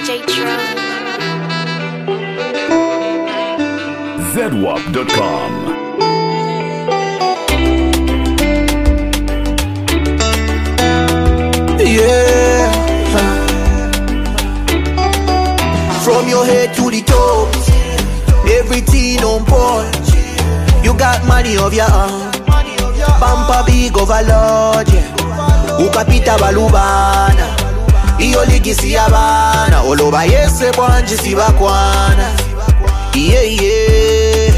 DJ Tro. ZWAP.com. Yeah. From your head to the toes, everything on point. You got money of your own. Pampa big overload, yeah. Ukapita balubana. Iyo ligisi yabana. Oloba yese kwanji sibakwana. Yeah, yeah.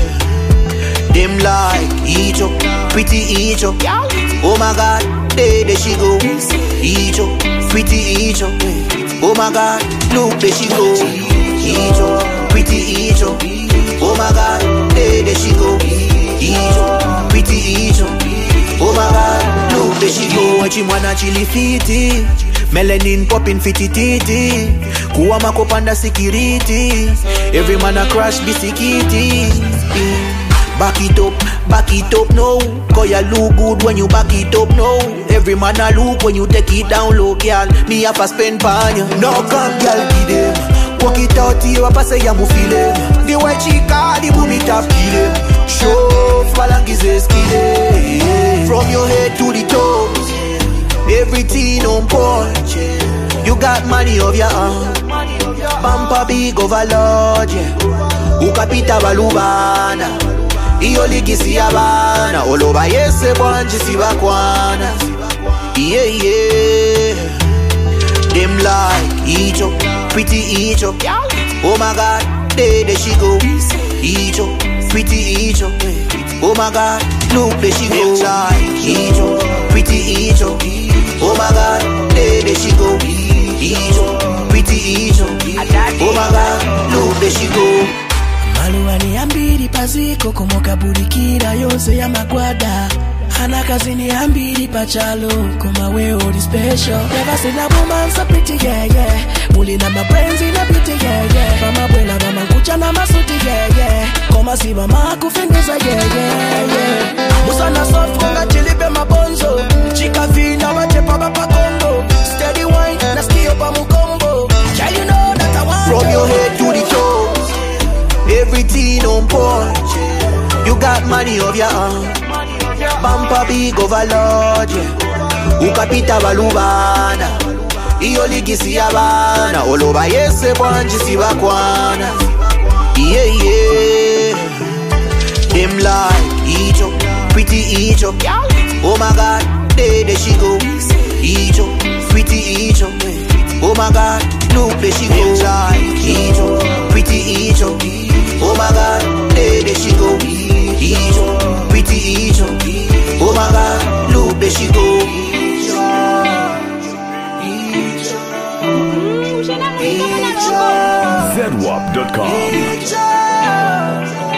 Them like Icho, pretty Icho. Oh my God, there she go. Icho, pretty Icho. Oh my God, look there she go. Icho, pretty Icho. Oh my God, there she go. Icho, pretty Icho. Oh my God, look there she go. Chimwana chili fiti, melanin popping fiti titi. Kuwama kopanda security. Every man a crash bisikiti. Back it up now. Cause you look good when you back it up now. Every man a look when you take it down low, girl. Me have to spend pan you. No come, girl, give them. Walk it out to you, I say you feel them. The white chica, the boom it up, kill them. Show, phalanges is kill. From your head to the toes, everything on point. You got money of your own. Pampa big overload, yeah. Ukapita balubana. Iyo ligisi yabana. Oloba yese kwanji sibakwana. Yeah, yeah. Them like Icho, pretty Icho. Oh my God, there she go. Icho, pretty Icho. Oh my God, look there she go. Icho, pretty Icho. Oh my God, there she go. Icho, pretty Icho. Oh my God, look there she go. Maluani ambiri paziko komoka burikira yose ya magwada. Hana kazi ni ambiri pachalo koma we all special. Never seen a woman so pretty, yeah, yeah. Muli na my brains in a beauty, yeah, yeah. Mama buena, mama kucha na masuti, yeah, yeah. Koma si mama kufingeza, yeah, yeah, yeah. Musa na soft konga chilipe mabonzo. Chika vina wachepa bapa Congo. Steady wine, naskio pa mukombo. Yeah, you know that I want. From your head to the toes, everything on point. You got money of your own. Pampa big overload, yeah. Ukapita balubana. Iyo ligisi yabana. Oloba yese kwanji sibakwana. Yeah, yeah. Them like Icho, pretty Icho. Oh my God, there she go. Icho, pretty Icho. Oh my God, look there she go. Icho, pretty Icho. Oh my God, there she go. Icho, pretty Icho. Oh my God, look there she go. ZWAP.com.